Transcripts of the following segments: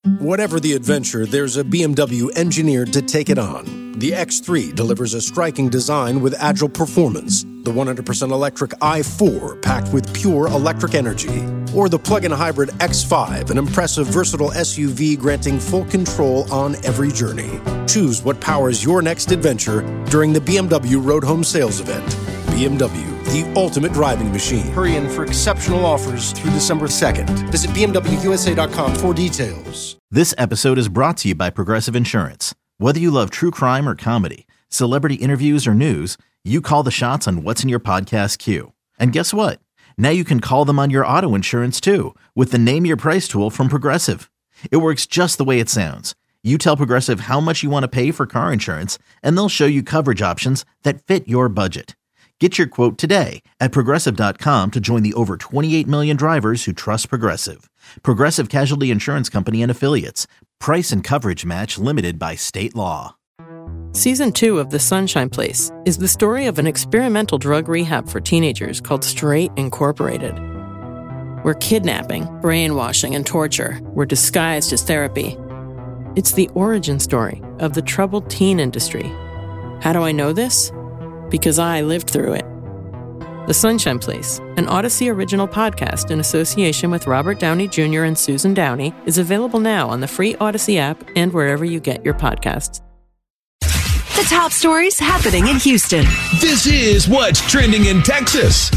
Whatever the adventure, there's a BMW engineered to take it on. The X3 delivers a striking design with agile performance. The 100% electric i4 packed with pure electric energy. Or the plug-in hybrid X5, an impressive, versatile SUV granting full control on every journey. Choose what powers your next adventure during the BMW Road Home Sales Event. BMW, the ultimate driving machine. Hurry in for exceptional offers through December 2nd. Visit BMWUSA.com for details. This episode is brought to you by Progressive Insurance. Whether you love true crime or comedy, celebrity interviews or news, you call the shots on what's in your podcast queue. And guess what? Now you can call them on your auto insurance too with the Name Your Price tool from Progressive. It works just the way it sounds. You tell Progressive how much you want to pay for car insurance, and they'll show you coverage options that fit your budget. Get your quote today at Progressive.com to join the over 28 million drivers who trust Progressive. Progressive Casualty Insurance Company and Affiliates. Price and coverage match limited by state law. Season 2 of The Sunshine Place is the story of an experimental drug rehab for teenagers called Straight Incorporated, where kidnapping, brainwashing, and torture were disguised as therapy. It's the origin story of the troubled teen industry. How do I know this? Because I lived through it. The Sunshine Place, an Odyssey original podcast in association with Robert Downey Jr. and Susan Downey, is available now on the free Odyssey app and wherever you get your podcasts. The top stories happening in Houston. This is what's trending in Texas.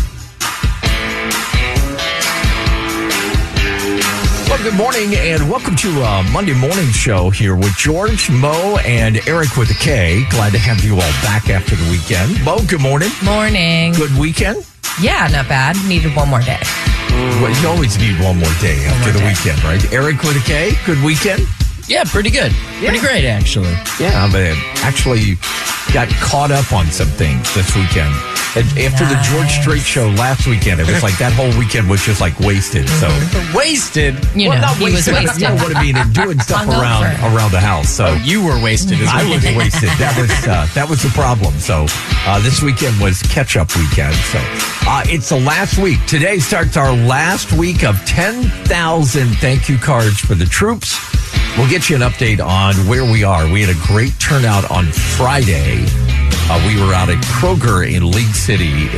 Well, good morning and welcome to a Monday morning show here with George, Mo, and Eric with a K. Glad to have you all back after the weekend. Mo, good morning. Morning. Good weekend? Yeah, not bad. Needed one more day. Well, you always need one more day after the weekend, right? Eric with a K, good weekend? Yeah, pretty good. Yeah. Pretty great, actually. Yeah, but actually got caught up on some things this weekend. After the George Strait show last weekend, it was like that whole weekend was just like wasted. So wasted? You know, he was wasted. You know what I mean? And doing stuff around the house. So you were wasted. I was wasted. That was the problem. So this weekend was catch-up weekend. So it's the last week. Today starts our last week of 10,000 thank you cards for the troops. We'll get you an update on where we are. We had a great turnout on Friday. We were out at Kroger in League City.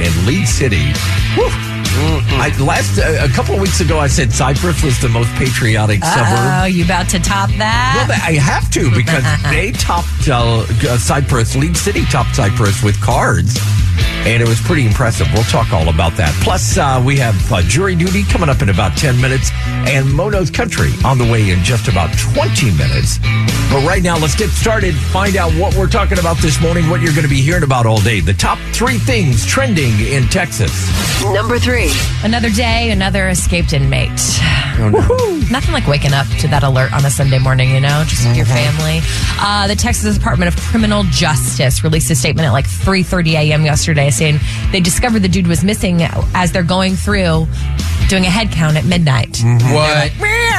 A couple of weeks ago, I said Cypress was the most patriotic suburb. Oh, you about to top that? Well, I have to because they topped Cypress. League City topped Cypress with cards. And it was pretty impressive. We'll talk all about that. Plus, we have jury duty coming up in about 10 minutes and Mono's Country on the way in just about 20 minutes. But right now, let's get started. Find out what we're talking about this morning, what you're going to be hearing about all day. The top 3 things trending in Texas. Number 3. Another day, another escaped inmate. Oh, no. Nothing like waking up to that alert on a Sunday morning, you know, just with your family. The Texas Department of Criminal Justice released a statement at like 3:30 a.m. yesterday saying they discovered the dude was missing as they're going through doing a head count at midnight. Mm-hmm. What?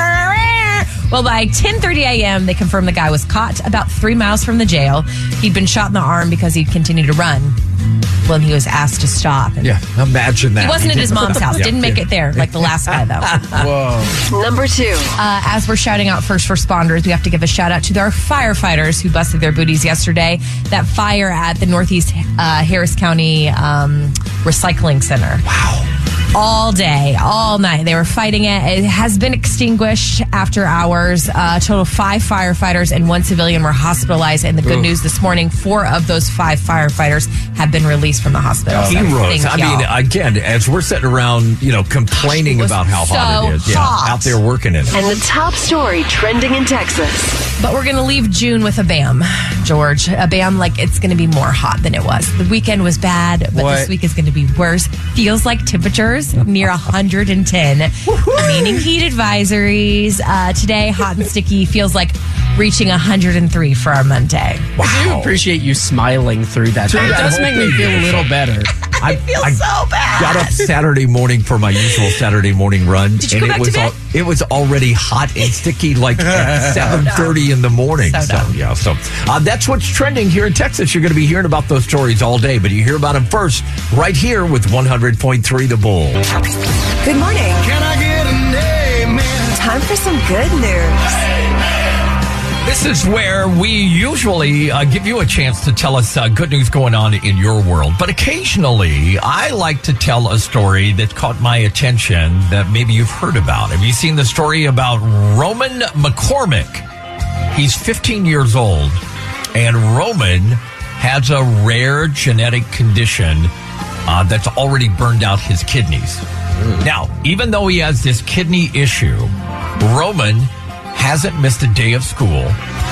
Well, by 10:30 a.m., they confirmed the guy was caught about 3 miles from the jail. He'd been shot in the arm because he'd continued to run when he was asked to stop. Yeah, imagine that. He wasn't at his mom's house. Didn't make it there like the last guy, though. Whoa. Number 2. As we're shouting out first responders, we have to give a shout out to our firefighters who busted their booties yesterday. That fire at the Northeast Harris County Recycling Center. Wow. All day, all night. They were fighting it. It has been extinguished after hours. A total of 5 firefighters and 1 civilian were hospitalized. And the good news this morning, 4 of those 5 firefighters have been released from the hospital. Heroes. I mean, again, as we're sitting around, complaining about how hot it is. Yeah, out there working in it. And the top story trending in Texas. But we're going to leave June with a BAM, George. A BAM like it's going to be more hot than it was. The weekend was bad, but this week is going to be worse. Feels like temperatures near 110, meaning heat advisories. Today, hot and sticky, feels like reaching 103 for our Monday. Wow. I do appreciate you smiling through that. It does make me feel a little better. I feel so bad. Got up Saturday morning for my usual Saturday morning run. Did you go back to bed? It was already hot and sticky like at 7:30 in the morning. So that's what's trending here in Texas. You're going to be hearing about those stories all day, but you hear about them first right here with 100.3 The Bull. Good morning. Can I get an amen? Time for some good news. This is where we usually give you a chance to tell us good news going on in your world. But occasionally, I like to tell a story that caught my attention that maybe you've heard about. Have you seen the story about Roman McCormick? He's 15 years old, and Roman has a rare genetic condition that's already burned out his kidneys. Now, even though he has this kidney issue, Roman hasn't missed a day of school.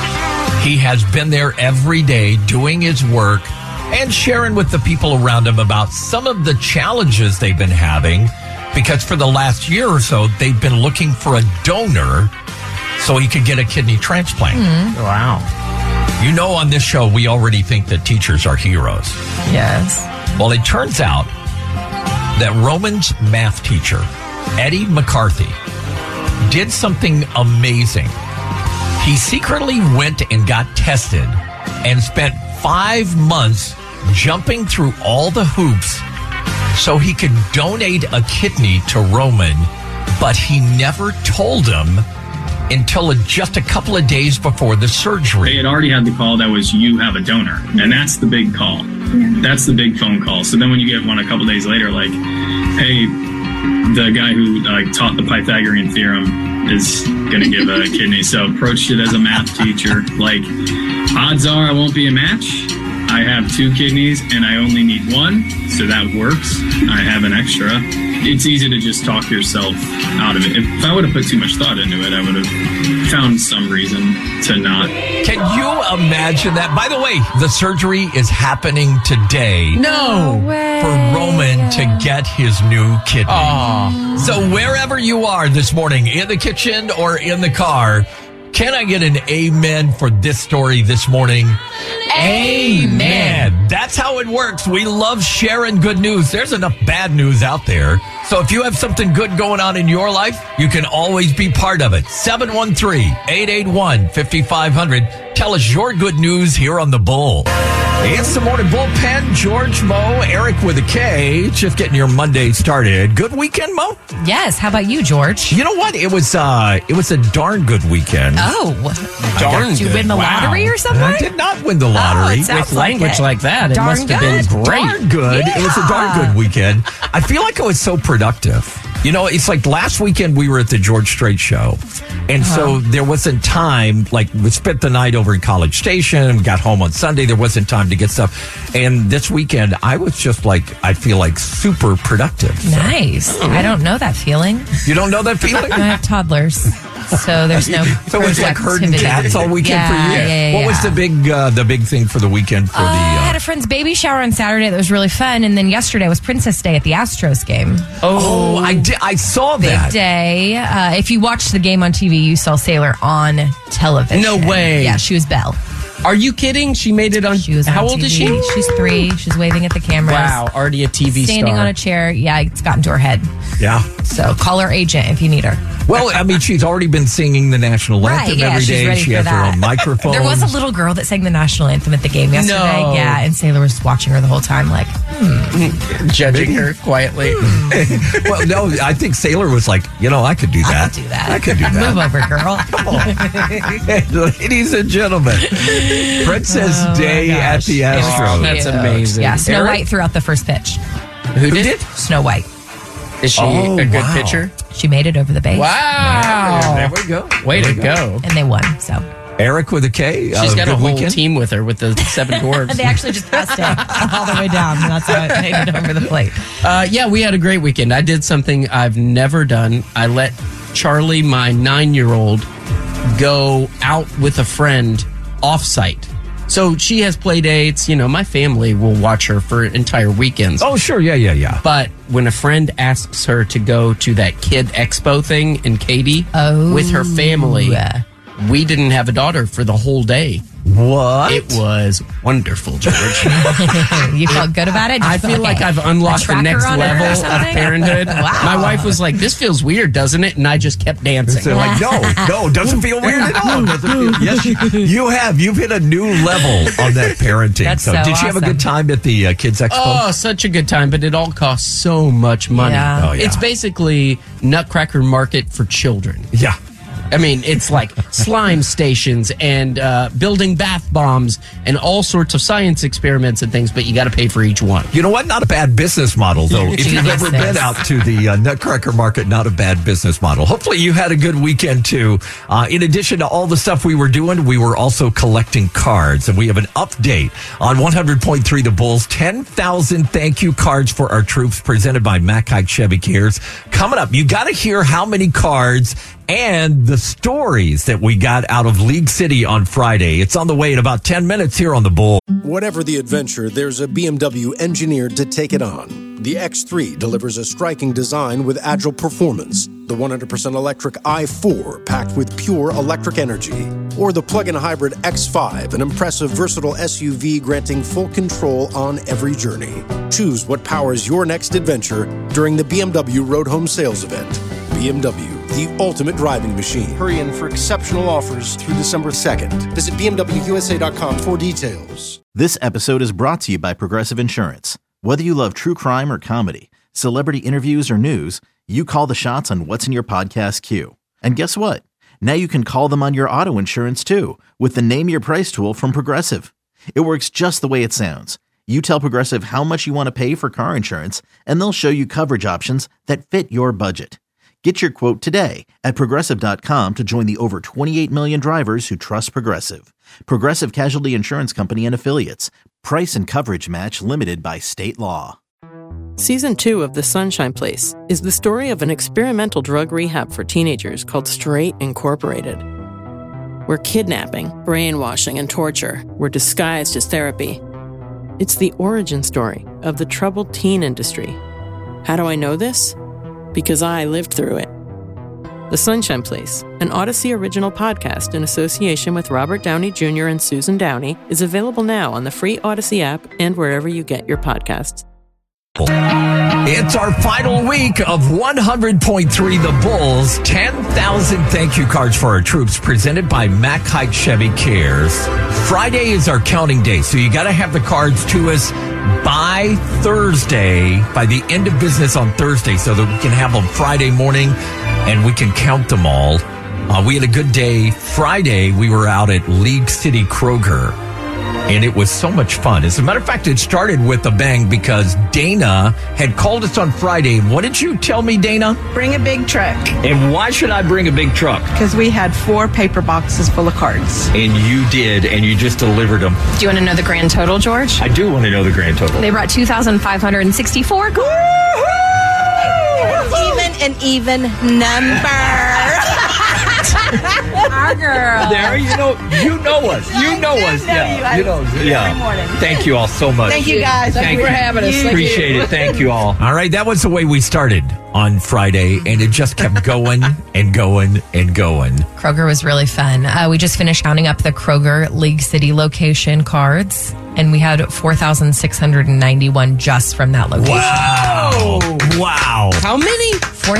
He has been there every day doing his work and sharing with the people around him about some of the challenges they've been having, because for the last year or so, they've been looking for a donor so he could get a kidney transplant. Wow. You know, on this show, we already think that teachers are heroes. Yes. Well, it turns out that Roman's math teacher, Eddie McCarthy, did something amazing. He secretly went and got tested and spent 5 months jumping through all the hoops so he could donate a kidney to Roman, but he never told him until just a couple of days before the surgery. They had already had the call that was, you have a donor. And that's the big call. That's the big phone call. So then when you get one a couple days later, like, hey, the guy who taught the Pythagorean theorem is going to give a kidney. So approached it as a math teacher. Like, odds are I won't be a match. I have 2 kidneys and I only need 1. So that works. I have an extra. It's easy to just talk yourself out of it. If I would have put too much thought into it, I would have found some reason to not. Can you imagine that? By the way, the surgery is happening today. No way. For Roman to get his new kidney. Oh. So wherever you are this morning, in the kitchen or in the car, can I get an amen for this story this morning? Amen. That's how it works. We love sharing good news. There's enough bad news out there. So if you have something good going on in your life, you can always be part of it. 713-881-5500. Tell us your good news here on The Bull. It's the morning bullpen. George, Mo, Eric with a K. Just getting your Monday started. Good weekend, Mo? Yes. How about you, George? You know what? It was a darn good weekend. Oh. Darn Did you good. win the Wow. lottery or something? I did not win the lottery. it sounds With language it. like that, it Darn must have been good. great. Darn good. Yeah. It was a darn good weekend. I feel like I was so productive. You know, it's like last weekend we were at the George Strait show. And so there wasn't time, like we spent the night over in College Station, we got home on Sunday. There wasn't time to get stuff. And this weekend I was just like, I feel like super productive. So. Nice. I don't know that feeling. You don't know that feeling? I have toddlers, so there's no. So it's like herding productivity. cats all weekend for you? Yeah, What was the big thing for the weekend for I had a friend's baby shower on Saturday that was really fun, and then yesterday was Princess Day at the Astros game. Oh, I saw Big that. day. If you watched the game on TV, you saw Sailor on television. No way. Yeah, she was Belle. Are you kidding? She made it on. She was How on old TV. is she? She's 3. She's waving at the cameras. Wow, already a TV Standing star. on a chair. Yeah, it's gotten to her head. Yeah. So call her agent if you need her. Well, I mean, she's already been singing the national anthem yeah, every she's day. ready She for has her that. own microphone. There was a little girl that sang the national anthem at the game yesterday. No. Yeah, and Sailor was watching her the whole time like, Judging her quietly. Well, no, I think Sailor was like, I could do that. I could do that. I could do that. Move over, girl. Ladies and gentlemen, Princess Day at the Astros. That's amazing. Yeah, Snow Eric? White threw out the first pitch. Who did? Snow White. Is she Oh, a good wow. pitcher? She made it over the base. Wow. There we go. Way to go. And they won, so. Eric with a K. She's got a good whole weekend. team with her with the 7 dwarves. They actually just passed it all the way down. And that's how it made it over the plate. Yeah, we had a great weekend. I did something I've never done. I let Charlie, my 9-year-old, go out with a friend off-site. So she has play dates. My family will watch her for entire weekends. Oh, sure. Yeah. But when a friend asks her to go to that Kid Expo thing in Katy with her family, we didn't have a daughter for the whole day. What? It was wonderful, George. You felt good about it? I feel like I've unlocked the next level of parenthood. Wow. My wife was like, "This feels weird, doesn't it?" And I just kept dancing. They're like, no, doesn't feel weird at all. Yes, you have. You've hit a new level on that parenting. That's so so did you have a awesome. good time at the Kids Expo? Oh, such a good time, but it all costs so much money. Yeah. Oh, yeah. It's basically Nutcracker Market for children. Yeah. I mean, it's like slime stations and building bath bombs and all sorts of science experiments and things, but you got to pay for each one. You know what? Not a bad business model, though. If you've ever been out to the Nutcracker Market, not a bad business model. Hopefully you had a good weekend, too. In addition to all the stuff we were doing, we were also collecting cards. And we have an update on 100.3 The Bulls. 10,000 thank you cards for our troops presented by Mack Haik Chevy Cares. Coming up, you got to hear how many cards and the stories that we got out of League City on Friday. It's on the way in about 10 minutes here on The Bull. Whatever the adventure, there's a BMW engineered to take it on. The X3 delivers a striking design with agile performance. The 100% electric i4 packed with pure electric energy. Or the plug-in hybrid X5, an impressive versatile SUV granting full control on every journey. Choose what powers your next adventure during the BMW Road Home Sales Event. BMW, the ultimate driving machine. Hurry in for exceptional offers through December 2nd. Visit BMWUSA.com for details. This episode is brought to you by Progressive Insurance. Whether you love true crime or comedy, celebrity interviews or news, you call the shots on what's in your podcast queue. And guess what? Now you can call them on your auto insurance too with the Name Your Price tool from Progressive. It works just the way it sounds. You tell Progressive how much you want to pay for car insurance, and they'll show you coverage options that fit your budget. Get your quote today at Progressive.com to join the over 28 million drivers who trust Progressive. Progressive Casualty Insurance Company and Affiliates. Price and coverage match limited by state law. Season 2 of The Sunshine Place is the story of an experimental drug rehab for teenagers called Straight Incorporated, where kidnapping, brainwashing, and torture were disguised as therapy. It's the origin story of the troubled teen industry. How do I know this? Because I lived through it. The Sunshine Place, an Odyssey original podcast in association with Robert Downey Jr. and Susan Downey, is available now on the free Odyssey app and wherever you get your podcasts. It's our final week of 100.3 The Bulls. 10,000 thank you cards for our troops presented by Mack Haik Chevy Cares. Friday is our counting day, so you got to have the cards to us by Thursday, by the end of business on Thursday, so that we can have them Friday morning and we can count them all. We had a good day. Friday, we were out at League City Kroger, and it was so much fun. As a matter of fact, it started with a bang because Dana had called us on Friday. What did you tell me, Dana? Bring a big truck. And why should I bring a big truck? Because we had 4 paper boxes full of cards. And you did, and you just delivered them. Do you want to know the grand total, George? I do want to know the grand total. They brought 2,564 cards. An even number. Our girl. There, you know us. You know us. Yeah, you know. Yeah. Every morning. Thank you all so much. Thank you guys. Thank you for having us. Appreciate it. Thank you all. All right, that was the way we started on Friday, and it just kept going and going and going. Kroger was really fun. We just finished counting up the Kroger League City location cards, and we had 4,691 just from that location. Wow. How many?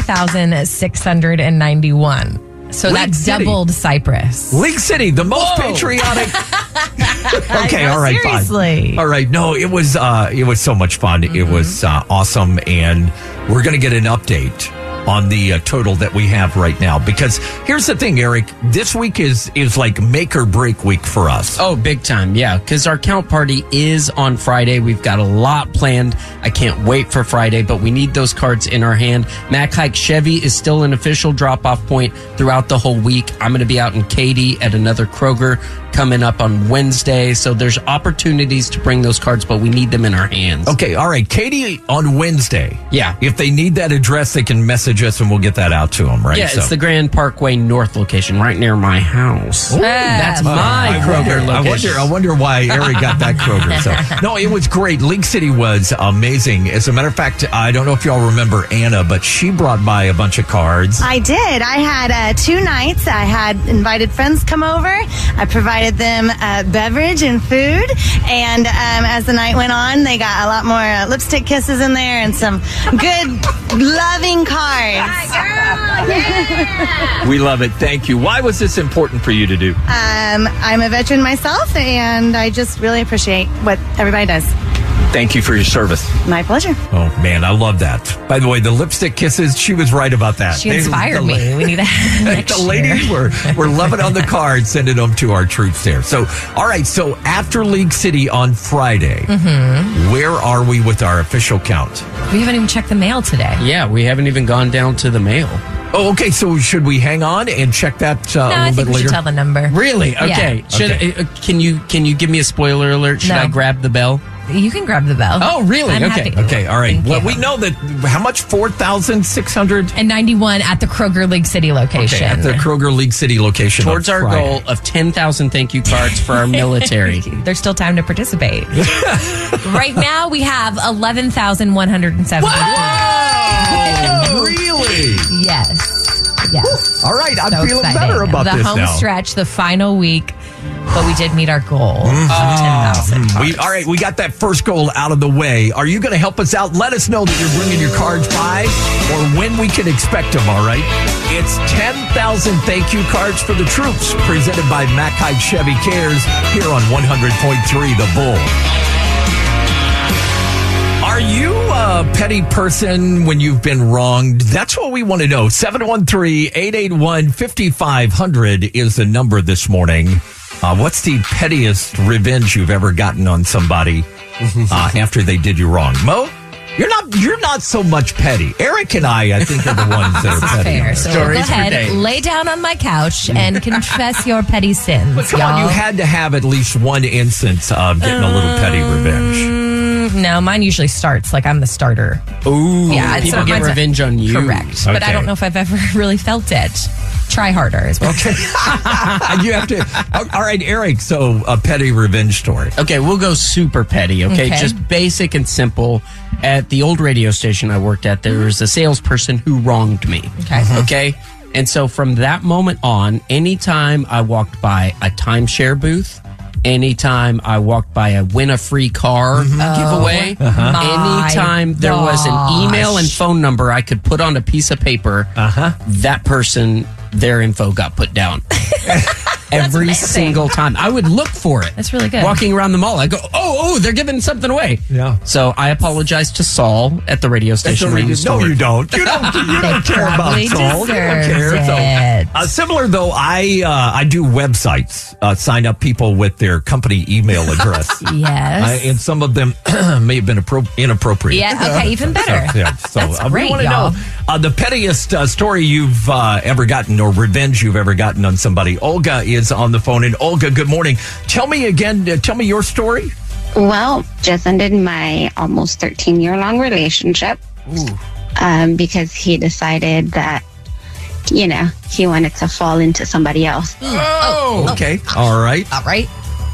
4,691. So that doubled Cypress. League City, the most patriotic. Okay, all right, seriously. Fine. All right, no, it was so much fun. Mm-hmm. It was awesome, and we're going to get an update on the total that we have right now. Because here's the thing, Eric, this week is like make or break week for us. Oh, big time, yeah, because our count party is on Friday. We've got a lot planned. I can't wait for Friday, but we need those cards in our hand. Mack Haik Chevy is still an official drop-off point throughout the whole week. I'm going to be out in Katy at another Kroger coming up on Wednesday, so there's opportunities to bring those cards, but we need them in our hands. Okay, all right, Katy on Wednesday. Yeah. If they need that address, they can message us and we'll get that out to them, right? Yeah, it's the Grand Parkway North location, right near my house. That's my Kroger location. I wonder why Eric got that Kroger. So, no, it was great. League City was amazing. As a matter of fact, I don't know if y'all remember Anna, but she brought by a bunch of cards. I did. I had 2 nights. I had invited friends come over. I provided them beverage and food. And as the night went on, they got a lot more lipstick kisses in there and some good, loving cards. We love it. Thank you. Why was this important for you to do? I'm a veteran myself, and I just really appreciate what everybody does. Thank you for your service. My pleasure. Oh, man, I love that. By the way, the lipstick kisses, she was right about that. She inspired me. We need that next The ladies were loving on the card, sending them to our troops there. So, all right, so after League City on Friday, where are we with our official count? We haven't even checked the mail today. Yeah, we haven't even gone down to the mail. Oh, okay. So should we hang on and check that a little I think bit we later? should tell the number. Really? Okay. Yeah. Can you give me a spoiler alert? Should No. I grab the bell? You can grab the bell. Oh, really? I'm Okay. happy. Okay, all right. Thank Well, you. we know that how much? 4,600? And 91 at the Kroger League City location. Okay, at the Kroger League City location. Towards on our Friday. goal of 10,000 thank you cards for our military. There's still time to participate. Right now, we have 11,170. Whoa! Really? Yes. Yes. All right, I'm So feeling exciting. better about the this home now. stretch, the final week, but we did meet our goal of 10,000. All right, we got that first goal out of the way. Are you going to help us out? Let us know that you're bringing your cards by or when we can expect them, all right? It's 10,000 thank you cards for the troops presented by Mackay Chevy Cares here on 100.3 The Bull. Are you a petty person when you've been wronged? That's what we want to know. 713-881-5500 is the number this morning. What's the pettiest revenge you've ever gotten on somebody after they did you wrong? Mo, you're not so much petty. Eric and I think, are the ones that are petty. Fair. So Stories go for ahead, days. lay down on my couch and confess your petty sins. But come on, y'all. you had to have at least one instance of getting a little petty revenge. No, mine usually starts like I'm the starter. Ooh, Yeah, people so get mine's revenge on you. Correct. But I Okay. don't know if I've ever really felt it. Try harder as well. Okay. You have to. All right, Eric. So a petty revenge story. Okay, we'll go super petty, okay? Okay. Just basic and simple. At the old radio station I worked at, there was a salesperson who wronged me. Okay. Okay? And so from that moment on, anytime I walked by a timeshare booth, anytime I walked by a win a free car giveaway, anytime there was an email and phone number I could put on a piece of paper, that person, their info got put down. Every amazing. single time. I would look for it. That's really good. Walking around the mall, I go, oh, they're giving something away. Yeah. So I apologized to Saul at the radio station. where he was No, stored. you don't. You don't care about probably Saul. You don't care. deserves it. Similar though, I do websites. Sign up people with their company email address. Yes. And some of them may have been inappropriate. Yeah, okay, even better. So That's we great, want to y'all. know the pettiest story you've ever gotten or revenge you've ever gotten on somebody. Olga is on the phone. And Olga, good morning. Tell me again, tell me your story. Well, just ended my almost 13-year-long relationship because he decided that, he wanted to fall into somebody else. Okay. All right. All right.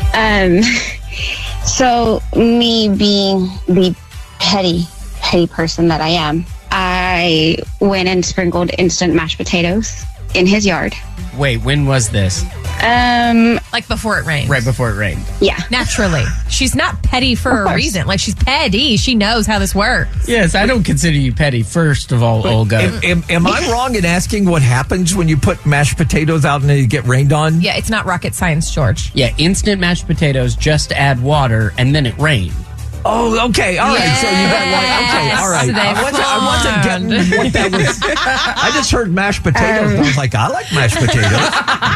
So me being the petty person that I am, I went and sprinkled instant mashed potatoes in his yard. Wait, when was this? Like before it rained. Right before it rained. Yeah. Naturally. She's not petty for a reason. Like, she's petty. She knows how this works. Yes, I don't consider you petty, first of all, Olga. Am I wrong in asking what happens when you put mashed potatoes out and they get rained on? Yeah, it's not rocket science, George. Yeah, instant mashed potatoes, just add water, and then it rained. Oh, okay. All right. So you got one. Okay. All right. They I wasn't getting what that was. I just heard mashed potatoes. And I was like, I like mashed potatoes.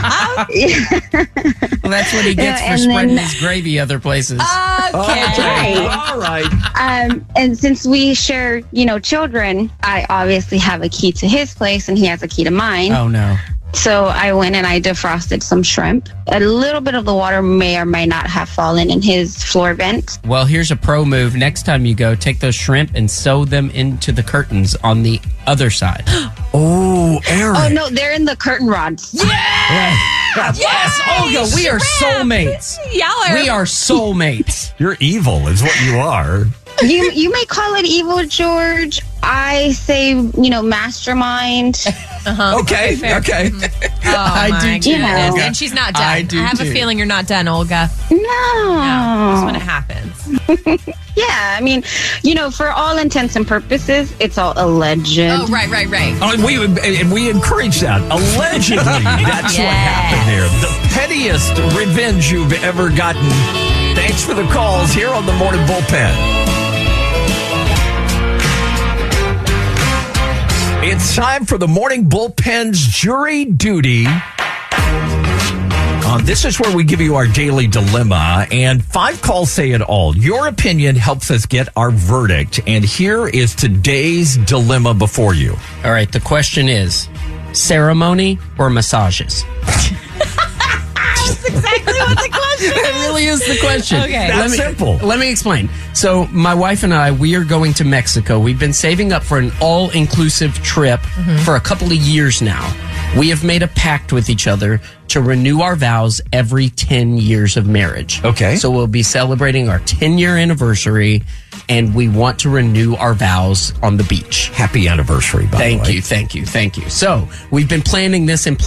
Well, that's what he gets for and spreading then- his gravy other places. Right. All right. And since we share, children, I obviously have a key to his place and he has a key to mine. Oh, no. So I went and I defrosted some shrimp. A little bit of the water may or may not have fallen in his floor vent. Well, here's a pro move. Next time you go, take those shrimp and sew them into the curtains on the other side. Oh, Eric. Oh, no, they're in the curtain rods. Yes, Olga, we are soulmates. Y'all We are soulmates. You're evil, is what you are. You may call it evil, George. I say, mastermind. Okay. Okay. Oh, I my do too, goodness. Olga. And she's not done. I do have too. a feeling you're not done, Olga. No. Just when it happens. Yeah, I mean, for all intents and purposes, it's all alleged. Oh, right. Oh, and we encourage that. Allegedly, that's what happened there. The pettiest revenge you've ever gotten. Thanks for the calls here on the Morning Bullpen. It's time for the Morning Bullpen's Jury Duty. This is where we give you our daily dilemma, and 5 calls say it all. Your opinion helps us get our verdict, and here is today's dilemma before you. All right, the question is, ceremony or massages? That's exactly what the question is. It really is the question. Okay. That's simple. Let me explain. So my wife and I, we are going to Mexico. We've been saving up for an all-inclusive trip for a couple of years now. We have made a pact with each other to renew our vows every 10 years of marriage. Okay. So we'll be celebrating our 10-year anniversary, and we want to renew our vows on the beach. Happy anniversary, by the way. Thank you. So we've been planning this, and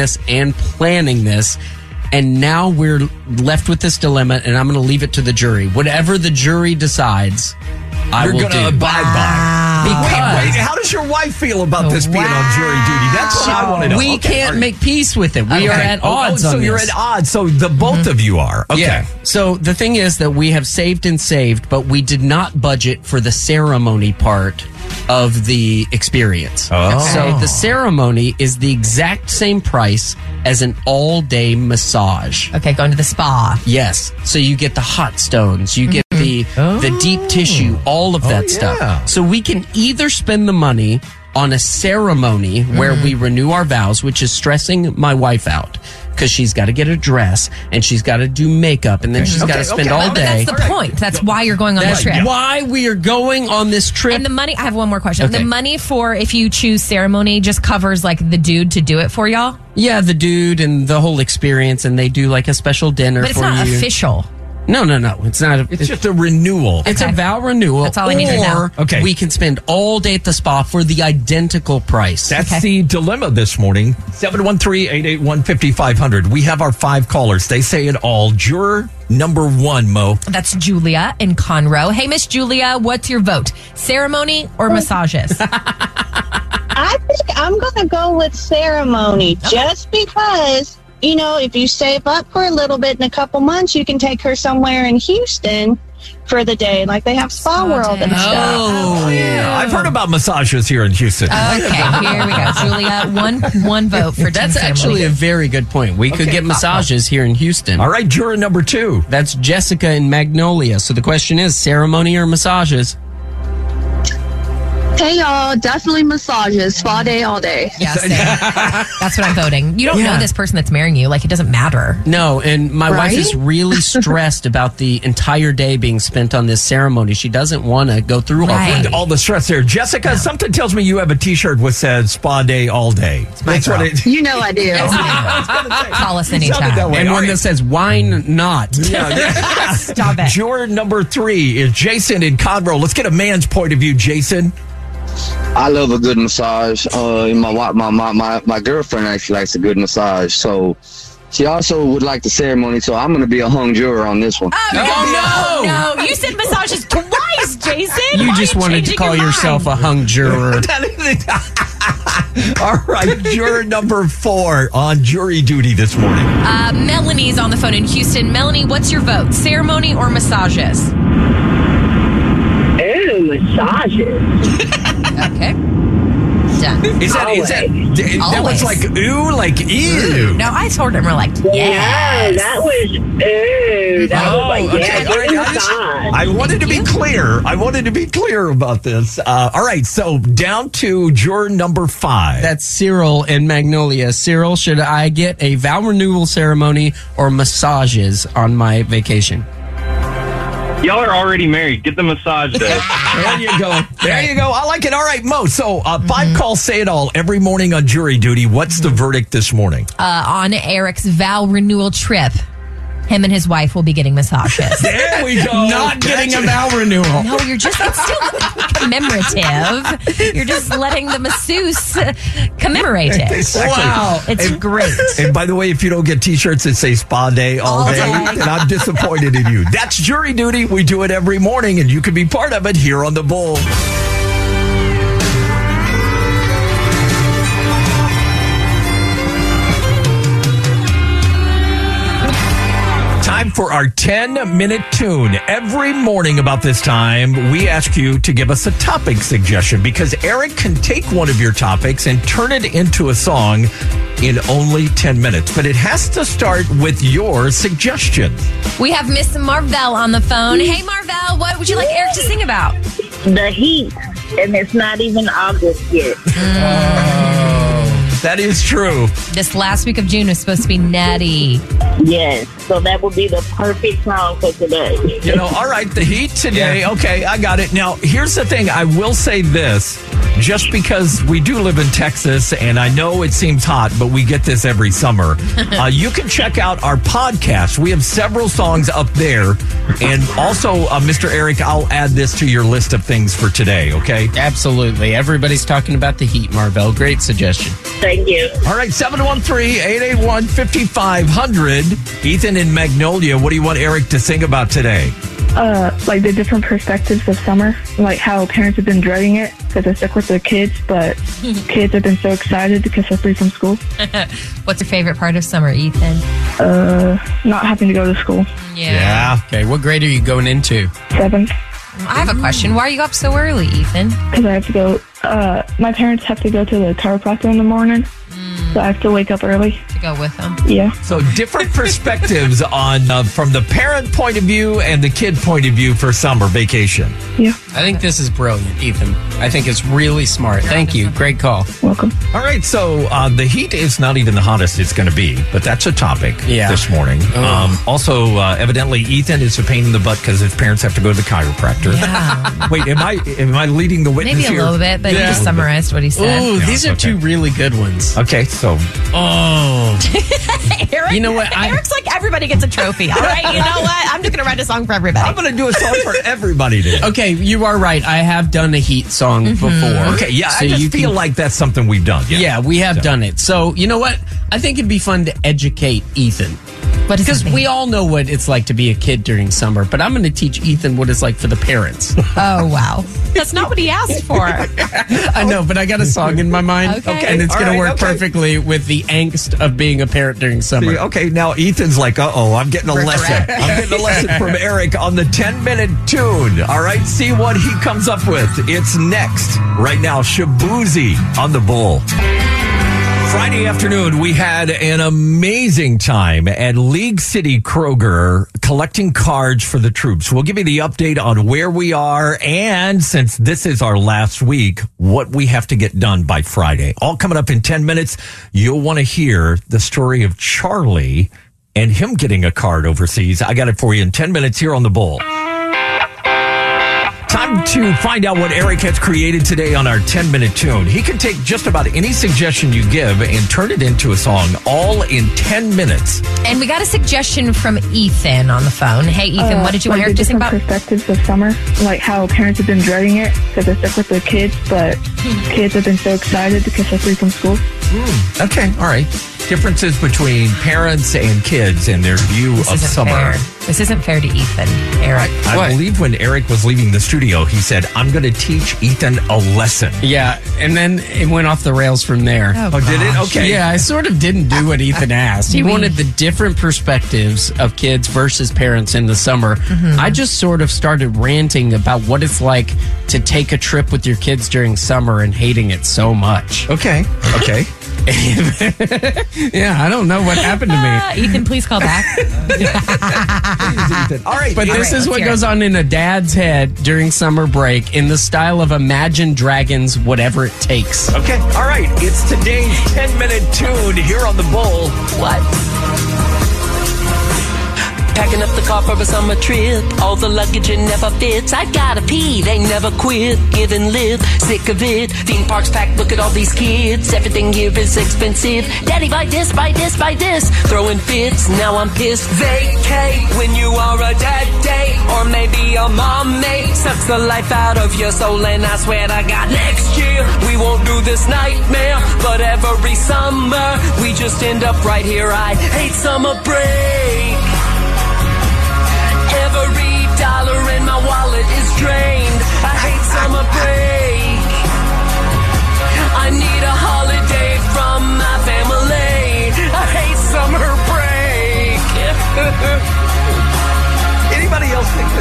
now we're left with this dilemma, and I'm going to leave it to the jury. Whatever the jury decides, I will do. You're going to abide by. Wait, how does your wife feel about this being on jury duty? That's what I want to know. We can't make peace with it. We are at odds on this. So you're at odds. So the both of you are. Okay. Yeah. So the thing is that we have saved, but we did not budget for the ceremony part of the experience. Oh. So the ceremony is the exact same price as an all-day massage. Okay, going to the spa. Yes. So you get the hot stones, you get the deep tissue, all of that stuff. So we can either spend the money on a ceremony where we renew our vows, which is stressing my wife out because she's got to get a dress and she's got to do makeup and then she's got to spend all day. But that's the point. That's why you're going on this trip. Why we are going on this trip. And the money, I have one more question. Okay. The money for if you choose ceremony just covers like the dude to do it for y'all? Yeah, the dude and the whole experience, and they do like a special dinner for you. But it's not official. No. It's not. It's just a renewal. It's a vow renewal. That's all I need to know. Okay. We can spend all day at the spa for the identical price. That's the dilemma this morning. 713-881-5500. We have our 5 callers. They say it all. Juror number 1, Mo. That's Julia in Conroe. Hey, Miss Julia, what's your vote? Ceremony or massages? I think I'm going to go with ceremony just because, you know, if you save up for a little bit in a couple months, you can take her somewhere in Houston for the day. Like they have Spa World and stuff. Oh, yeah. I've heard about massages here in Houston. Okay, here we go. Julia, one vote for That's actually a very good point. We could get massages here in Houston. All right, juror number 2. That's Jessica in Magnolia. So the question is, ceremony or massages? Hey, y'all. Definitely massages. Spa day all day. Yeah, same. That's what I'm voting. You don't know this person that's marrying you. Like, it doesn't matter. No, and my wife is really stressed about the entire day being spent on this ceremony. She doesn't want to go through all the stress there. Jessica, something tells me you have a T-shirt which says spa day all day. That's what it. You know I do. Call us anytime. And one that says, wine not. Stop it. Juror number 3 is Jason in Conroe. Let's get a man's point of view, Jason. I love a good massage. My girlfriend actually likes a good massage, so she also would like the ceremony. So I'm going to be a hung juror on this one. No! You said massages twice, Jason. You just wanted to call yourself a hung juror. All right, juror number 4 on jury duty this morning. Melanie's on the phone in Houston. Melanie, what's your vote? Ceremony or massages? Ooh, massages. Okay. Done. Is that that was like ooh, like ew? No, I told him we're like yes. Yeah, that was ooh. That was like I wanted to be clear. I wanted to be clear about this. All right, so down to juror number 5. That's Cyril in Magnolia. Cyril, should I get a vow renewal ceremony or massages on my vacation? Y'all are already married. Get the massage day. There you go. There you go. I like it. All right, Mo. So 5 calls say it all every morning on jury duty. What's the verdict this morning? On Eric's vow renewal trip, him and his wife will be getting massages. There we go. Not getting a vow renewal. No, it's still commemorative. You're just letting the masseuse commemorate it. Exactly. Wow. It's great. And by the way, if you don't get T-shirts that say spa day all day, then I'm disappointed in you. That's jury duty. We do it every morning, and you can be part of it here on The Bull. time for our 10-minute tune. Every morning about this time, we ask you to give us a topic suggestion because Eric can take one of your topics and turn it into a song in only 10 minutes. But it has to start with your suggestion. We have Miss Marvell on the phone. Hey, Marvell, what would you like Eric to sing about? The heat, and it's not even August yet. That is true. This last week of June is supposed to be nutty. Yes, so that would be the perfect song for today. You know, all right, the heat today. Yeah. Okay, I got it. Now, here's the thing. I will say this. Just because we do live in Texas, and I know it seems hot, but we get this every summer. You can check out our podcast. We have several songs up there. And also, Mr. Eric, I'll add this to your list of things for today, okay? Absolutely. Everybody's talking about the heat, Marvell. Great suggestion. Thank you. All right, 713-881-5500. Ethan in Magnolia, what do you want Eric to sing about today? Like the different perspectives of summer, like how parents have been dreading it because they're stuck with their kids, but kids have been so excited because they're free from school. What's your favorite part of summer, Ethan? Not having to go to school. Yeah. Okay, what grade are you going into? 7th. I have a question. Why are you up so early, Ethan? Because I have to go, my parents have to go to the chiropractor in the morning. So I have to wake up early. To go with them? Yeah. So different perspectives on from the parent point of view and the kid point of view for summer vacation. Yeah. I think this is brilliant, Ethan. I think it's really smart. Thank you. Great call. Welcome. All right. So the heat is not even the hottest it's going to be, but that's a topic this morning. Also, evidently, Ethan is a pain in the butt because his parents have to go to the chiropractor. Yeah. Wait, am I leading the witness Maybe a here? little bit, but he just summarized what he said. Ooh, these are two really good ones. Okay, so. Eric, you know what? Eric's like, everybody gets a trophy. All right, you know what? I'm just going to write a song for everybody. I'm going to do a song for everybody today. Okay, you are right. I have done a heat song before. Okay, yeah, So I just you feel like that's something we've done. Yeah, we have done it. So, you know what? I think it'd be fun to educate Ethan. Because we all know what it's like to be a kid during summer, but I'm going to teach Ethan what it's like for the parents. Oh, wow. That's not what he asked for. I know, but I got a song in my mind, Okay. and it's going to work okay. perfectly with the angst of being a parent during summer. See, okay, now Ethan's like, I'm getting a lesson. I'm getting a lesson from Eric on the 10-minute tune. All right, see what he comes up with. It's next. Right now, Shabuzi on the Bull. Friday afternoon, we had an amazing time at League City Kroger collecting cards for the troops. We'll give you the update on where we are and, since this is our last week, what we have to get done by Friday. All coming up in 10 minutes. You'll want to hear the story of Charlie and him getting a card overseas. I got it for you in 10 minutes here on The Bull. Time to find out what Eric has created today on our 10-minute tune. He can take just about any suggestion you give and turn it into a song, all in 10 minutes. And we got a suggestion from Ethan on the phone. Hey, Ethan, what did you want Eric to sing about? Perspectives of summer, like how parents have been dreading it because they're stuck with their kids, but kids have been so excited because they're free from school. Okay, all right. Differences between parents and kids and their view of summer. Fair. This isn't fair to Ethan, Eric. I believe when Eric was leaving the studio, he said, I'm going to teach Ethan a lesson. Yeah, and then it went off the rails from there. Oh, did it? Okay. Yeah, I sort of didn't do what Ethan asked. He wanted the different perspectives of kids versus parents in the summer. I just sort of started ranting about what it's like to take a trip with your kids during summer and hating it so much. Okay. Yeah, I don't know what happened to me. Ethan, please call back. All right. But this is what goes on in a dad's head during summer break in the style of Imagine Dragons, Whatever It Takes. Okay. All right. It's today's 10-minute tune here on The Bull. What? Packing up the car for a summer trip. All the luggage it never fits. I gotta pee, they never quit. Give and live, sick of it. Theme parks packed, look at all these kids. Everything here is expensive. Daddy, buy this, buy this, buy this. Throwing fits, now I'm pissed. Vacate when you are a daddy. Or maybe a mommy. Sucks the life out of your soul, and I swear to God, next year we won't do this nightmare. But every summer we just end up right here. I hate summer break. Every dollar in my wallet is drained. I hate summer break. I need a holiday from my family. I hate summer break.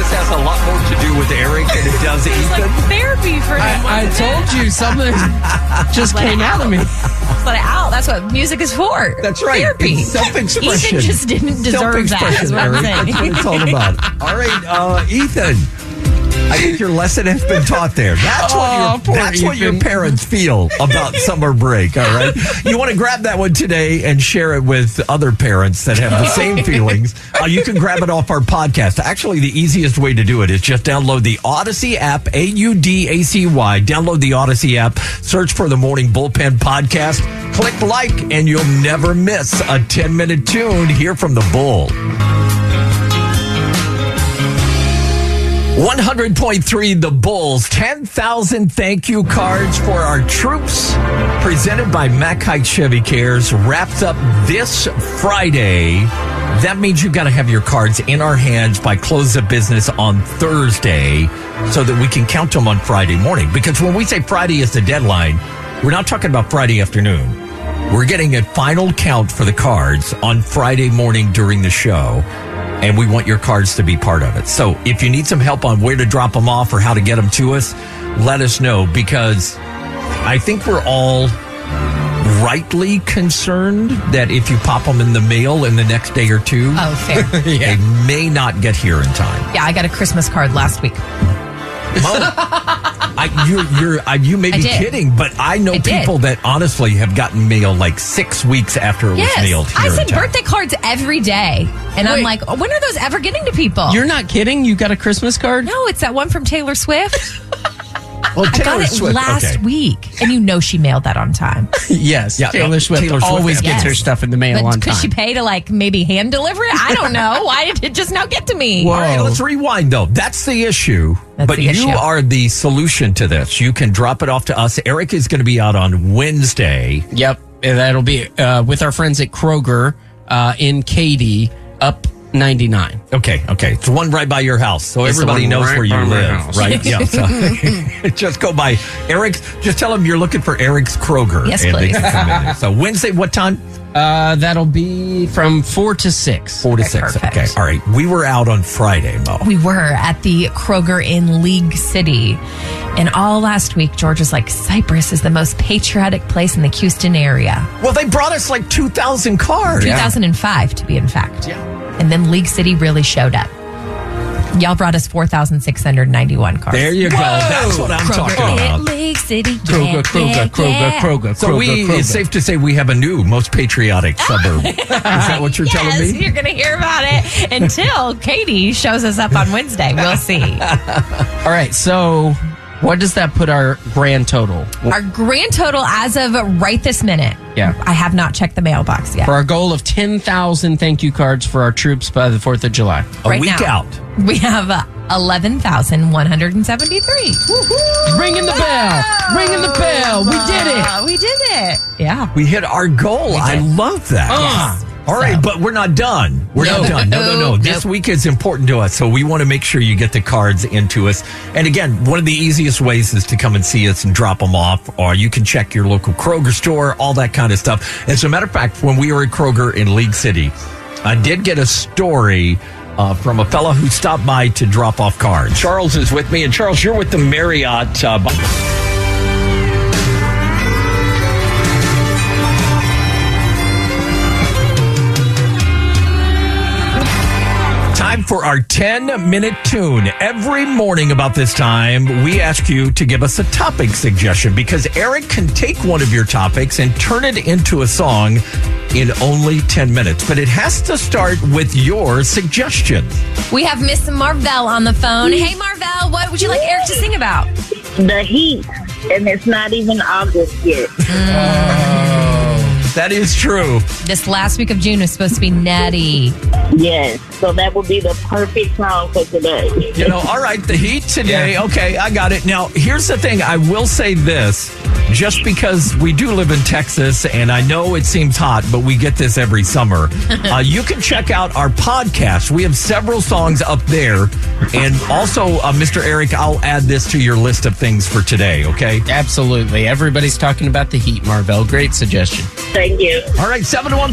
this has a lot more to do with Eric than it does Ethan. Therapy for him. I told you something just came out of me. Let it out. That's what music is for. That's right. Therapy. It's self-expression. Ethan just didn't deserve that. Is what I'm saying. That's what it's all about. All right, Ethan. I think your lesson has been taught there. That's what your parents feel about summer break, all right? You want to grab that one today and share it with other parents that have the same feelings. You can grab it off our podcast. Actually, the easiest way to do it is just download the Odyssey app, Audacy. Download the Odyssey app, search for the Morning Bullpen Podcast, click like, and you'll never miss a 10-minute tune. Hear from the Bull. 100.3 The Bulls, 10,000 thank you cards for our troops, presented by Mack Heights Chevy Cares, wraps up this Friday. That means you've got to have your cards in our hands by close of business on Thursday so that we can count them on Friday morning. Because when we say Friday is the deadline, we're not talking about Friday afternoon. We're getting a final count for the cards on Friday morning during the show. And we want your cards to be part of it. So if you need some help on where to drop them off or how to get them to us, let us know, because I think we're all rightly concerned that if you pop them in the mail in the next day or two, fair. They may not get here in time. Yeah, I got a Christmas card last week. You may be kidding, but I know people that honestly have gotten mail like 6 weeks after it was mailed here. I send birthday cards every day, and I'm like, when are those ever getting to people? You're not kidding? You got a Christmas card? No, it's that one from Taylor Swift. Well, I got it last week, and you know she mailed that on time. Yes, Taylor Swift always gets her stuff in the mail on time. Could she pay to maybe hand deliver it? I don't know. Why did it just now get to me? All right, let's rewind though. That's the issue. You are the solution to this. You can drop it off to us. Eric is going to be out on Wednesday. Yep, that'll be with our friends at Kroger in Katy, up 99. Okay. It's the one right by your house, so everybody knows where you live, right? Yeah. So, just go by Eric's. Just tell them you're looking for Eric's Kroger. Yes, and please. They can come in. So Wednesday, what time? That'll be from 4 to 6. 4 to 6. Perfect. Okay. All right. We were out on Friday, Mo. We were at the Kroger in League City. And all last week, George was like, Cypress is the most patriotic place in the Houston area. Well, they brought us like 2,000 cards. 2005, to be in fact. Yeah. And then League City really showed up. Y'all brought us 4,691 cards. There you go. That's what I'm talking about. League City. Kroger. So it's safe to say we have a new most patriotic suburb. Is that what you're telling me? You're going to hear about it until Katie shows us up on Wednesday. We'll see. All right. So what does that put our grand total? Our grand total as of right this minute. Yeah. I have not checked the mailbox yet. For our goal of 10,000 thank you cards for our troops by the 4th of July. A week out. We have 11,173. Ringing the bell. Ringing the bell. We did it. We did it. Yeah. We hit our goal. I love that. Yes. All right, but we're not done. We're not done. No. This week is important to us, so we want to make sure you get the cards into us. And again, one of the easiest ways is to come and see us and drop them off, or you can check your local Kroger store, all that kind of stuff. As a matter of fact, when we were at Kroger in League City, I did get a story from a fellow who stopped by to drop off cards. Charles is with me, and Charles, you're with the Marriott. Time for our 10-minute tune. Every morning about this time, we ask you to give us a topic suggestion, because Eric can take one of your topics and turn it into a song in only 10 minutes. But it has to start with your suggestion. We have Miss Marvell on the phone. Hey, Marvell, what would you like Eric to sing about? The heat, and it's not even August yet. That is true. This last week of June is supposed to be natty. Yes, so that would be the perfect song for today. All right, the heat today. Okay, I got it. Now, here's the thing. I will say this. just because we do live in Texas, and I know it seems hot, but we get this every summer. You can check out our podcast. We have several songs up there. And also, Mr. Eric, I'll add this to your list of things for today, okay? Absolutely. Everybody's talking about the heat, Marvell. Great suggestion. Thank you. All right,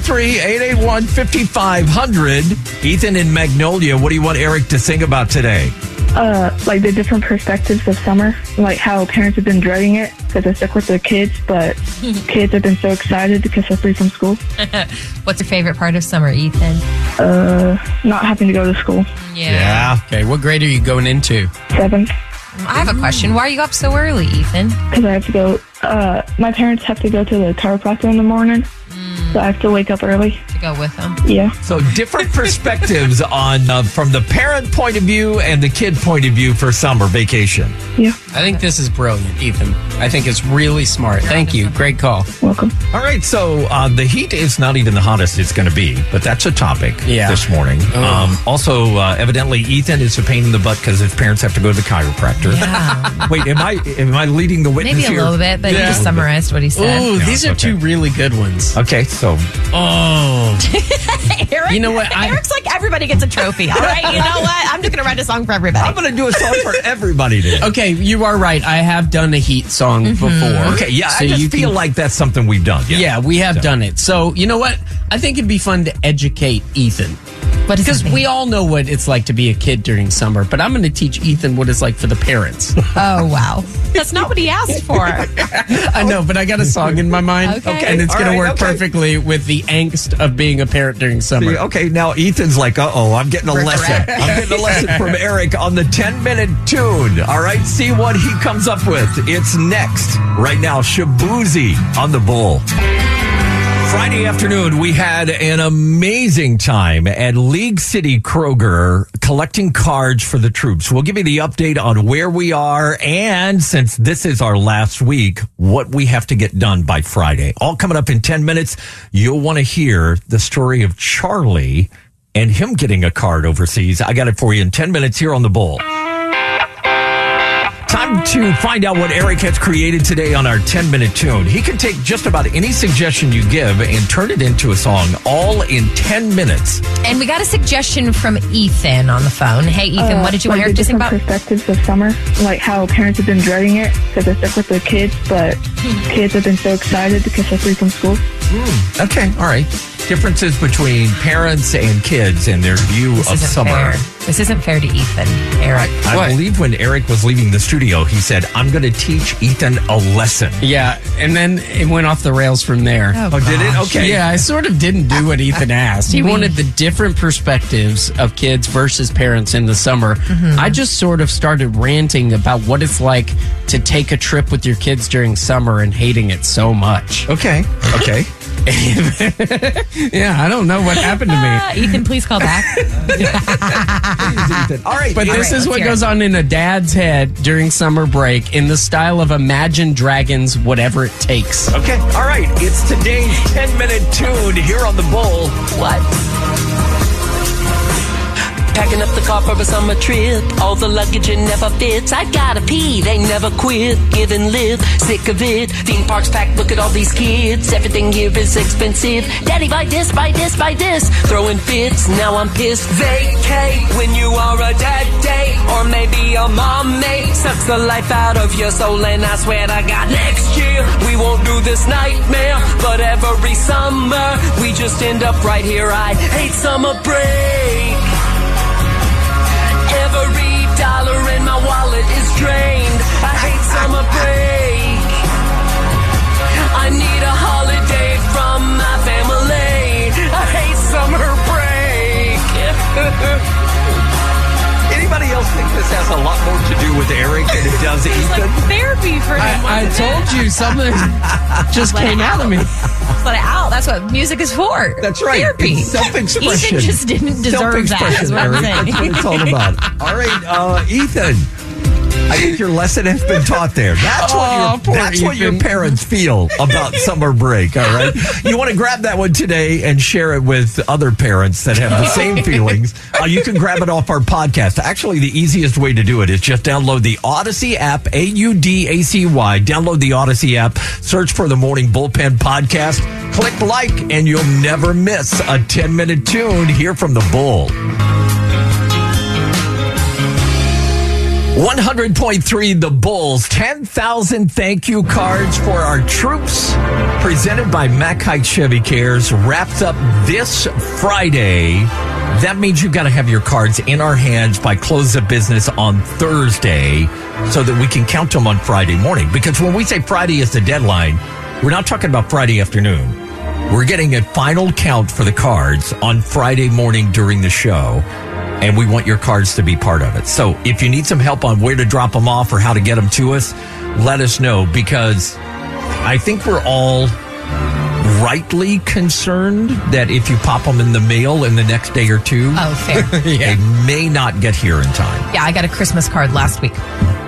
713-881-5500. Ethan in Magnolia, what do you want Eric to sing about today? Like the different perspectives of summer, like how parents have been dreading it because they're stuck with their kids, but kids have been so excited because they're free from school. What's your favorite part of summer, Ethan? Not having to go to school. Yeah. Okay, what grade are you going into? 7th. I have a question. Why are you up so early, Ethan? Because I have to go, my parents have to go to the chiropractor in the morning, so I have to wake up early. To go with them? Yeah. So different perspectives on from the parent point of view and the kid point of view for summer vacation. Yeah. I think this is brilliant, Ethan. I think it's really smart. Thank you. Great call. Welcome. All right, so the heat is not even the hottest it's going to be, but that's a topic this morning. Also, evidently, Ethan is a pain in the butt because his parents have to go to the chiropractor. Yeah. Wait, am I leading the witness Maybe a here? little bit, but you just summarized what he said. Ooh, these are two really good ones. Okay, so... Eric, you know what? Eric's like, everybody gets a trophy. All right, you know what? I'm just going to write a song for everybody. I'm going to do a song for everybody today. Okay, you are right. I have done a heat song before. Okay, yeah, So I just you feel like that's something we've done. Yeah, we have done it. So, you know what? I think it'd be fun to educate Ethan. Because we all know what it's like to be a kid during summer, but I'm going to teach Ethan what it's like for the parents. Oh, wow. That's not what he asked for. I know, but I got a song in my mind. Okay. And it's All going to right, work okay. perfectly with the angst of being a parent during summer. Okay, now Ethan's like, I'm getting a lesson. I'm getting a lesson from Eric on the 10-minute tune. All right, see what he comes up with. It's next. Right now, Shabuzi on the Bull. Friday afternoon, we had an amazing time at League City Kroger collecting cards for the troops. We'll give you the update on where we are and, since this is our last week, what we have to get done by Friday. All coming up in 10 minutes. You'll want to hear the story of Charlie and him getting a card overseas. I got it for you in 10 minutes here on The Bull. Time to find out what Eric has created today on our 10-minute tune. He can take just about any suggestion you give and turn it into a song, all in 10 minutes. And we got a suggestion from Ethan on the phone. Hey, Ethan, what did you want like Eric the to sing about? different perspectives of summer, like how parents have been dreading it because they're stuck with their kids, but kids have been so excited because they're free from school. Okay, all right. Differences between parents and kids and their view of summer. Fair. This isn't fair to Ethan, Eric. I believe when Eric was leaving the studio, he said, I'm going to teach Ethan a lesson. Yeah, and then it went off the rails from there. Oh, did it? gosh. Okay. Yeah, I sort of didn't do what Ethan asked. He wanted the different perspectives of kids versus parents in the summer. I just sort of started ranting about what it's like to take a trip with your kids during summer and hating it so much. Okay. Yeah, I don't know what happened to me. Ethan, please call back. All right. But this is what goes on in a dad's head during summer break in the style of Imagine Dragons, Whatever It Takes. Okay. All right. It's today's 10-minute tune here on The Bull. What? Packing up the car for a summer trip. All the luggage it never fits. I gotta pee, they never quit. Give and live, sick of it. Theme parks packed, look at all these kids. Everything here is expensive. Daddy, buy this, buy this, buy this. Throwing fits, now I'm pissed. Vacate when you are a daddy, or maybe a mommy. Sucks the life out of your soul, and I swear to God, next year we won't do this nightmare. But every summer we just end up right here. I hate summer break. Every dollar in my wallet is drained. I hate summer break. I need a holiday from my family. I hate summer break. Anybody else think this has a lot more to do with Eric than it does Ethan? Like therapy for him. I told you something just came out of me. Let it out. That's what music is for. That's right. Therapy. It's self-expression. Ethan just didn't deserve that, is what I'm saying. That's what it's all about. All right, Ethan. I think your lesson has been taught there. That's what your parents feel about summer break, all right? You want to grab that one today and share it with other parents that have the same feelings. You can grab it off our podcast. Actually, the easiest way to do it is just download the Odyssey app, Audacy. Download the Odyssey app, search for the Morning Bullpen Podcast, click like, and you'll never miss a 10-minute tune. Hear from the Bull. 100.3 The Bulls, 10,000 thank you cards for our troops, presented by Mack Hike Chevy Cares, wraps up this Friday. That means you've got to have your cards in our hands by close of business on Thursday so that we can count them on Friday morning. Because when we say Friday is the deadline, we're not talking about Friday afternoon. We're getting a final count for the cards on Friday morning during the show. And we want your cards to be part of it. So if you need some help on where to drop them off or how to get them to us, let us know, because I think we're all rightly concerned that if you pop them in the mail in the next day or two, fair. They may not get here in time. Yeah, I got a Christmas card last week.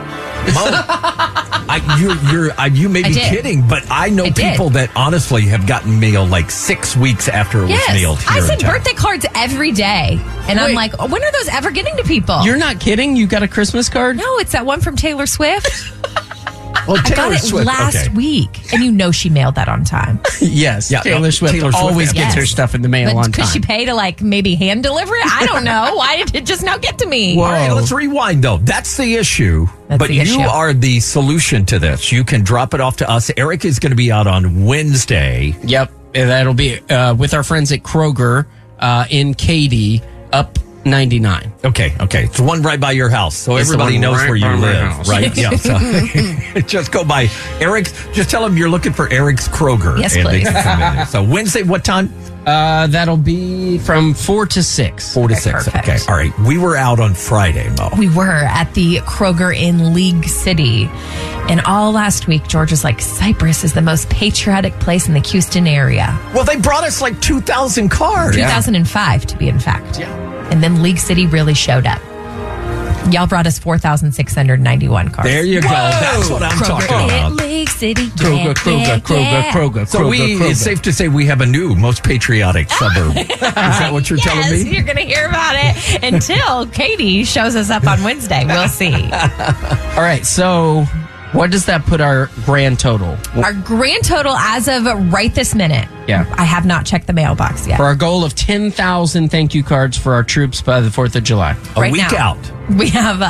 You may be kidding, but I know people that honestly have gotten mail like 6 weeks after it was mailed here. I send birthday cards every day, and I'm like, when are those ever getting to people? You're not kidding? You got a Christmas card? No, it's that one from Taylor Swift. Well, I got it last week, and you know she mailed that on time. Yes, Taylor Swift always gets her stuff in the mail on time. Could she pay to maybe hand deliver it? I don't know. Why did it just now get to me? All right, let's rewind though. That's the issue. You are the solution to this. You can drop it off to us. Eric is going to be out on Wednesday. Yep, that'll be with our friends at Kroger in Katy, up 99. Okay. It's the one right by your house, so everybody knows where you live, right? Yeah. So just go by Eric's. Just tell them you're looking for Eric's Kroger. Yes, and please. They can come in. So Wednesday, what time? That'll be from 4 to 6. 4 to 6. Perfect. Okay. All right. We were out on Friday, Mo. We were at the Kroger in League City. And all last week, George was like, Cypress is the most patriotic place in the Houston area. Well, they brought us like 2,000 cards. 2005, to be in fact. Yeah. And then League City really showed up. Y'all brought us 4,691 cards. There you go. That's what I'm talking about. League City. Kroger. So it's safe to say we have a new most patriotic suburb. Is that what you're telling me? You're going to hear about it until Katie shows us up on Wednesday. We'll see. All right. So what does that put our grand total? Our grand total as of right this minute. Yeah. I have not checked the mailbox yet. For our goal of 10,000 thank you cards for our troops by the 4th of July. A week out. We have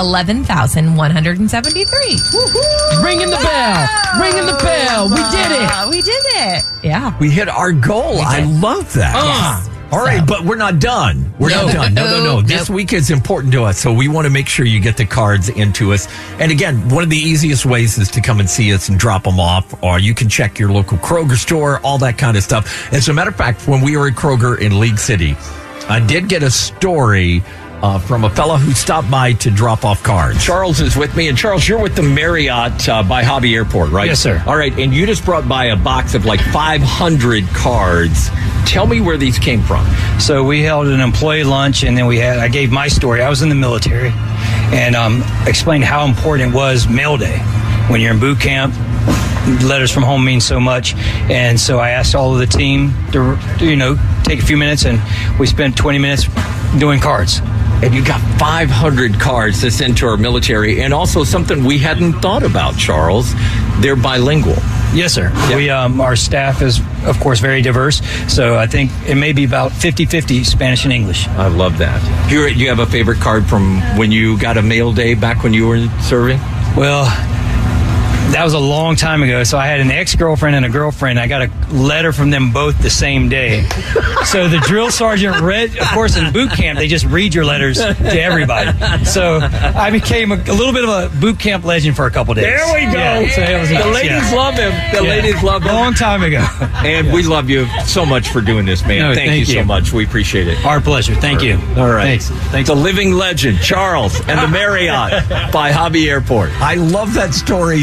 11,173. Ringing the bell. Ringing the bell. We did it. We did it. Yeah. We hit our goal. I love that. Yes. All right, but we're not done. We're not done. No. This week is important to us, so we want to make sure you get the cards into us. And again, one of the easiest ways is to come and see us and drop them off, or you can check your local Kroger store, all that kind of stuff. As a matter of fact, when we were at Kroger in League City, I did get a story from a fellow who stopped by to drop off cards. Charles is with me. And Charles, you're with the Marriott by Hobby Airport, right? Yes, sir. All right. And you just brought by a box of like 500 cards. Tell me where these came from. So we held an employee lunch, and then I gave my story. I was in the military, and explained how important it was mail day. When you're in boot camp, letters from home mean so much. And so I asked all of the team to take a few minutes, and we spent 20 minutes doing cards. And you got 500 cards to send to our military, and also something we hadn't thought about, Charles. They're bilingual. Yes, sir. Yeah. We our staff is, of course, very diverse. So I think it may be about 50-50 Spanish and English. I love that. Do you have a favorite card from when you got a mail day back when you were serving? Well, that was a long time ago. So I had an ex-girlfriend and a girlfriend. I got a letter from them both the same day. So the drill sergeant read, of course, in boot camp, they just read your letters to everybody. So I became a little bit of a boot camp legend for a couple days. There we go. Yeah, so it was the ladies love him. The ladies love him. Long time ago. And we love you so much for doing this, man. No, thank you so much. We appreciate it. Our pleasure. Thank you. All right. Thanks. The living legend, Charles, and the Marriott by Hobby Airport. I love that story so much.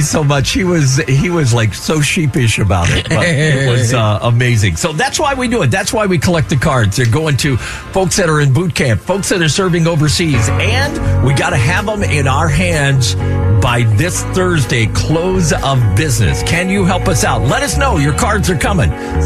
much. He was like so sheepish about it, but it was amazing. So that's why we do it. That's why we collect the cards. They're going to folks that are in boot camp, folks that are serving overseas, and we got to have them in our hands by this Thursday, close of business. Can you help us out? Let us know. Your cards are coming.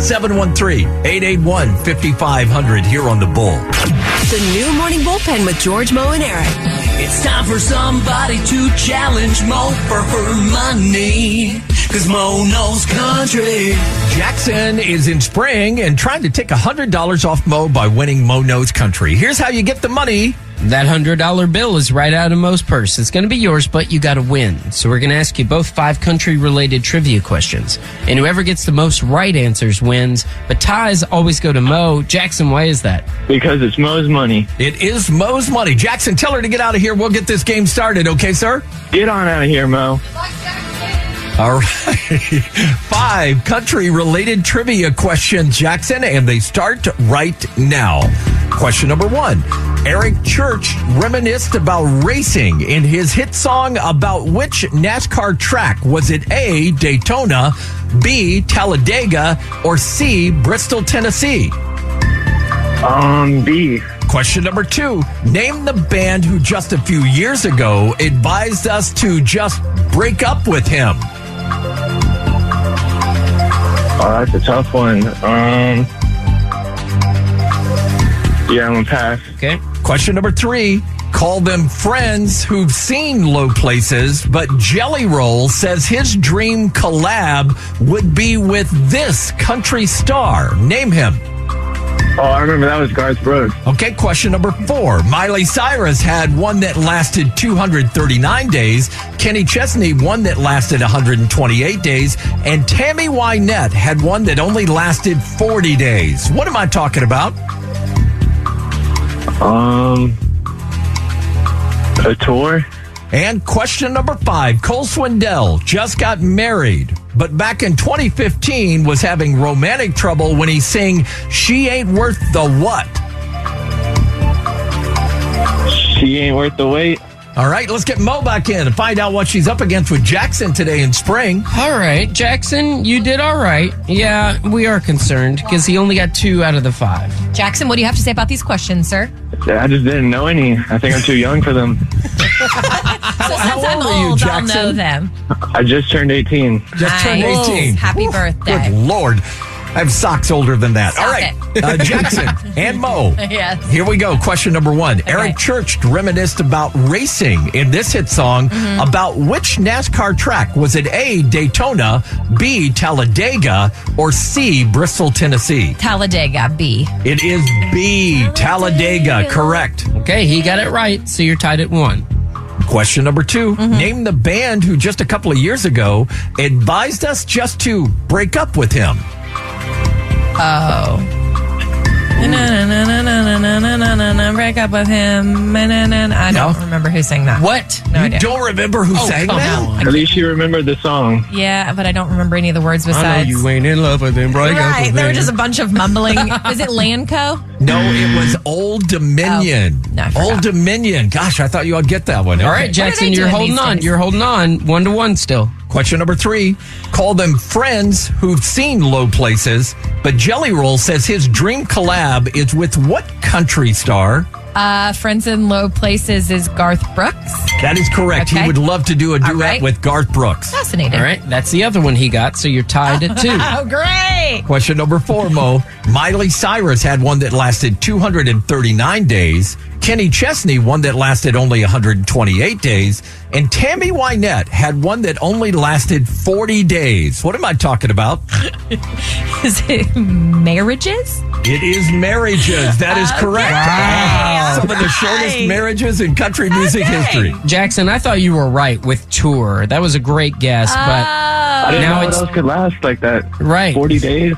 713-881-5500 here on The Bull. The new Morning Bullpen with George, Mo, and Eric. It's time for somebody to challenge Mo for her money. Cause Mo knows country. Jackson is in Spring and trying to take $100 off Mo by winning Mo Knows Country. Here's how you get the money. That $100 bill is right out of Mo's purse. It's going to be yours, but you got to win. So we're going to ask you both 5 country-related trivia questions. And whoever gets the most right answers wins. But ties always go to Mo. Jackson, why is that? Because it's Mo's money. It is Mo's money. Jackson, tell her to get out of here. We'll get this game started. Okay, sir? Get on out of here, Mo. All right. 5 country-related trivia questions, Jackson, and they start right now. Question number 1. Eric Church reminisced about racing in his hit song about which NASCAR track? Was it A, Daytona, B, Talladega, or C, Bristol, Tennessee? B. Question number 2. Name the band who just a few years ago advised us to just break up with him. Oh, that's a tough one. Yeah, I'm going to pass. Okay. Question number 3. Call them friends who've seen low places, but Jelly Roll says his dream collab would be with this country star. Name him. Oh, I remember that was Garth Brooks. Okay, question number 4. Miley Cyrus had one that lasted 239 days. Kenny Chesney, one that lasted 128 days. And Tammy Wynette had one that only lasted 40 days. What am I talking about? A tour. And question number 5. Cole Swindell just got married, but back in 2015 was having romantic trouble when he sang She Ain't Worth the What? She ain't worth the wait. All right, let's get Mo back in and find out what she's up against with Jackson today in Spring. All right, Jackson, you did all right. Yeah, we are concerned because he only got 2 out of the 5. Jackson, what do you have to say about these questions, sir? I just didn't know any. I think I'm too young for them. How I'm old are you, old, Jackson? I'll know them. I just turned 18. Just turned 18. Happy birthday. Good Lord. I have socks older than that. All right. Jackson and Mo. Yes. Here we go. Question number 1. Okay. Eric Church reminisced about racing in this hit song about which NASCAR track? Was it A, Daytona, B, Talladega, or C, Bristol, Tennessee? Talladega, B. It is B, Talladega. Correct. Okay, he got it right, so you're tied at 1. Question number 2. Name the band who just a couple of years ago advised us just to break up with him. Oh. Break up with him. I don't remember who sang that. What? No You idea. don't remember who sang that? At least you remembered the song. Yeah, but I don't remember any of the words besides. I know you ain't in love with him. Break up Right, with there were him. just a bunch of mumbling. Was it Lanco? No, it was Old Dominion. Oh, no, I forgot. Old Dominion. Gosh, I thought you would get that one. All right, Jackson, you're holding on. You're holding on. 1-1 still. Question number 3. Call them friends who've seen low places, but Jelly Roll says his dream collab is with what country star? Friends in Low Places is Garth Brooks. That is correct. Okay. He would love to do a duet with Garth Brooks. Fascinating. All right, that's the other one he got, so you're tied at 2. Oh, great. Question number 4, Mo. Miley Cyrus had one that lasted 239 days. Kenny Chesney, one that lasted only 128 days. And Tammy Wynette had one that only lasted 40 days. What am I talking about? Is it marriages? It is marriages. That is correct. Wow. Some of the shortest marriages in country music history. Jackson, I thought you were right with tour. That was a great guess, but I didn't now know it's what else could last like that. Right. 40 days.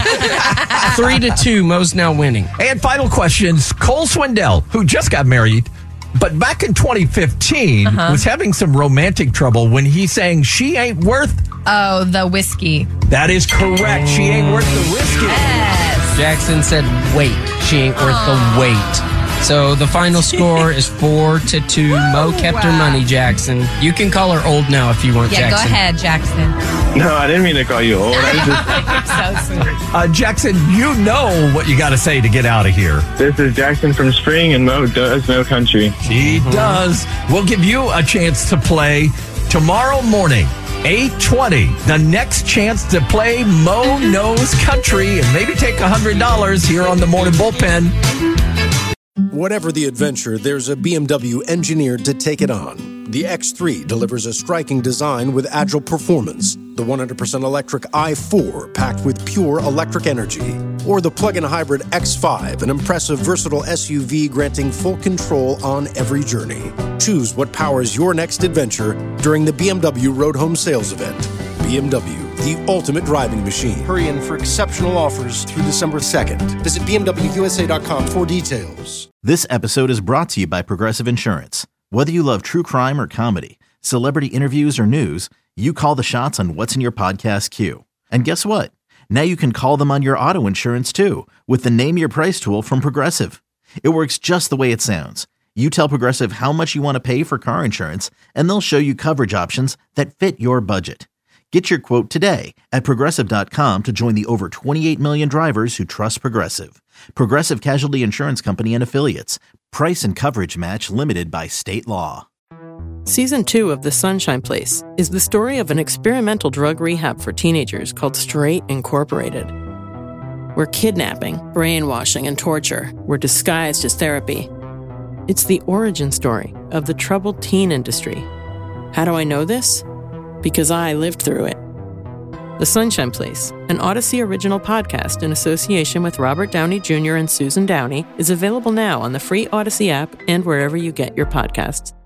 3-2. Mo's now winning. And final questions. Cole Swindell, who just got married, but back in 2015 was having some romantic trouble when he sang She Ain't Worth. Oh, the whiskey. That is correct. She ain't worth the whiskey. Yes. Jackson said, wait. She ain't worth the wait. So the final score is 4-2. Mo kept her money, Jackson. You can call her old now if you want, Yeah, Jackson. go ahead, Jackson. No, I didn't mean to call you old. You're so sweet. Jackson, you know what you got to say to get out of here. This is Jackson from Spring, and Mo does know country. He does. We'll give you a chance to play tomorrow morning, 8:20. The next chance to play Mo Knows Country and maybe take $100 here on the Morning Bullpen. Whatever the adventure, there's a BMW engineered to take it on. The X3 delivers a striking design with agile performance. The 100% electric i4 packed with pure electric energy. Or the plug-in hybrid X5, an impressive versatile SUV granting full control on every journey. Choose what powers your next adventure during the BMW Road Home Sales Event. BMW, the ultimate driving machine. Hurry in for exceptional offers through December 2nd. Visit BMWUSA.com for details. This episode is brought to you by Progressive Insurance. Whether you love true crime or comedy, celebrity interviews or news, you call the shots on what's in your podcast queue. And guess what? Now you can call them on your auto insurance too with the Name Your Price tool from Progressive. It works just the way it sounds. You tell Progressive how much you want to pay for car insurance, and they'll show you coverage options that fit your budget. Get your quote today at Progressive.com to join the over 28 million drivers who trust Progressive. Progressive Casualty Insurance Company and Affiliates. Price and coverage match limited by state law. Season 2 of The Sunshine Place is the story of an experimental drug rehab for teenagers called Straight Incorporated, where kidnapping, brainwashing, and torture were disguised as therapy. It's the origin story of the troubled teen industry. How do I know this? Because I lived through it. The Sunshine Place, an Odyssey original podcast in association with Robert Downey Jr. and Susan Downey, is available now on the free Odyssey app and wherever you get your podcasts.